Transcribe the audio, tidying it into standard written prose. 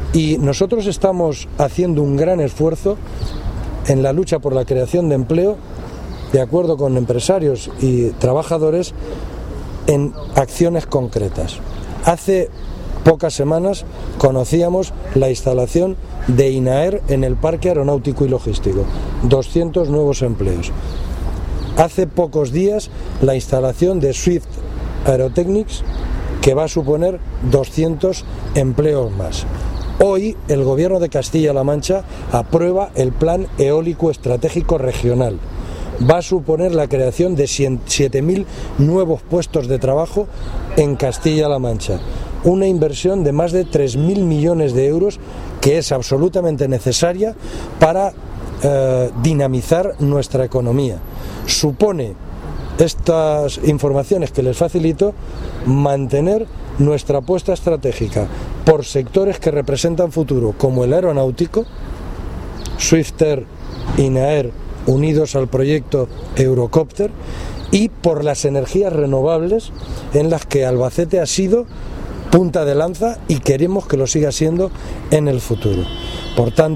Y nosotros estamos haciendo un gran esfuerzo en la lucha por la creación de empleo, de acuerdo con empresarios y trabajadores, en acciones concretas. Hace pocas semanas conocíamos la instalación de INAER en el Parque Aeronáutico y Logístico, 200 nuevos empleos. Hace pocos días la instalación de Swift Aerotechnics, que va a suponer 200 empleos más. Hoy el Gobierno de Castilla-La Mancha aprueba el Plan Eólico Estratégico Regional. Va a suponer la creación de 7.000 nuevos puestos de trabajo en Castilla-La Mancha. Una inversión de más de 3.000 millones de euros que es absolutamente necesaria para dinamizar nuestra economía. Supone, estas informaciones que les facilito, mantener nuestra apuesta estratégica por sectores que representan futuro, como el aeronáutico, Swifter, INAER, unidos al proyecto Eurocopter, y por las energías renovables, en las que Albacete ha sido punta de lanza y queremos que lo siga siendo en el futuro. Por tanto,